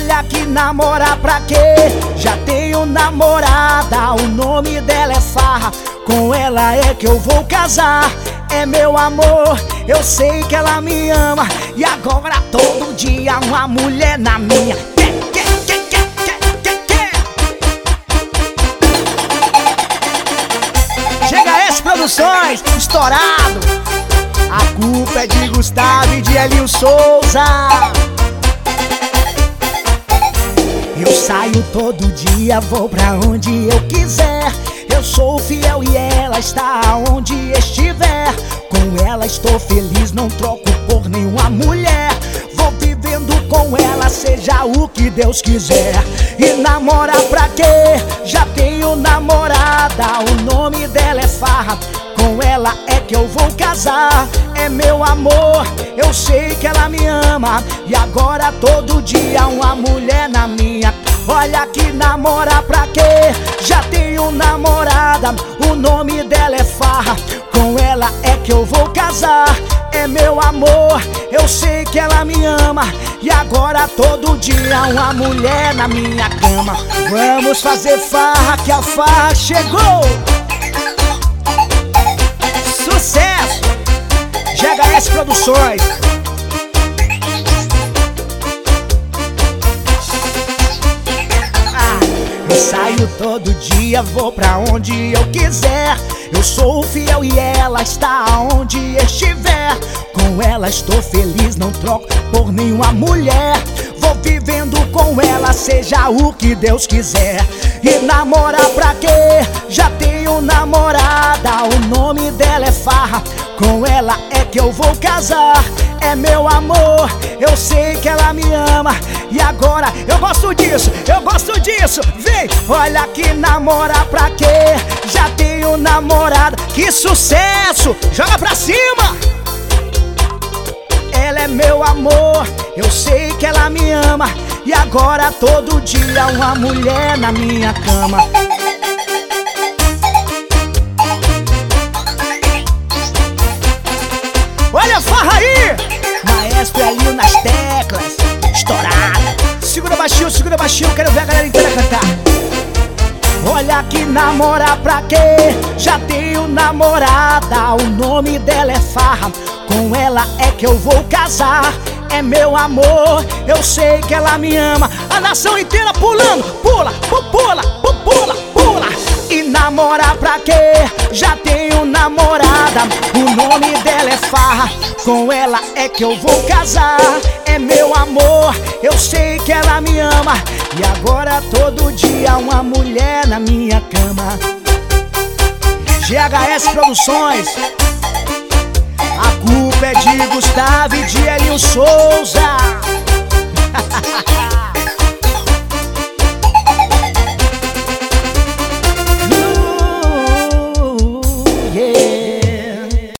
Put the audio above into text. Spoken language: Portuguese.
Olha que namorar pra quê? Já tenho namorada, o nome dela é Farra. Com ela é que eu vou casar. É meu amor, eu sei que ela me ama. E agora todo dia uma mulher na minha. Chega S Produções, estourado. A culpa é de Gustavo e de Elinho Souza. Eu saio todo dia, vou pra onde eu quiser. Eu sou fiel e ela está onde estiver. Com ela estou feliz, não troco por nenhuma mulher. Vou vivendo com ela, seja o que Deus quiser. E namorar pra quê? Já tenho namorada, o nome dela é Farra. Com ela é que eu vou casar. É meu amor, eu sei que ela me ama. E agora todo dia uma mulher na minha. Olha que namorar pra quê? Já tenho namorada, o nome dela é Farra. Com ela é que eu vou casar. É meu amor, eu sei que ela me ama. E agora todo dia uma mulher na minha cama. Vamos fazer farra que a farra chegou. Sucesso! GHS Produções. Eu saio todo dia, vou pra onde eu quiser. Eu sou fiel e ela está onde estiver. Com ela estou feliz, não troco por nenhuma mulher. Vou vivendo com ela, seja o que Deus quiser. E namorar pra quê? Já tenho namorada, o nome dela é Farra. Com ela é que eu vou casar. É meu amor, eu sei que ela me ama. E agora eu gosto disso, vem! Olha que namorar pra quê? Já tenho namorada, que sucesso! Joga pra cima! Ela é meu amor, eu sei que ela me ama. E agora todo dia uma mulher na minha cama. Olha a Farra aí! Maestro Elinho nas teclas, estourada. Segura baixinho, quero ver a galera inteira cantar. Olha que namorar pra quê? Já tenho namorada, o nome dela é Farra. Com ela é que eu vou casar. É meu amor, eu sei que ela me ama. A nação inteira pulando, pula, pula, pula, pula. E namorar pra quê? Já tenho namorada, o nome dela é Farra. Com ela é que eu vou casar. É meu amor, eu sei que ela me ama. E agora todo dia uma mulher na minha cama. GHS Produções. A culpa é de Gustavo e de Elinho Souza.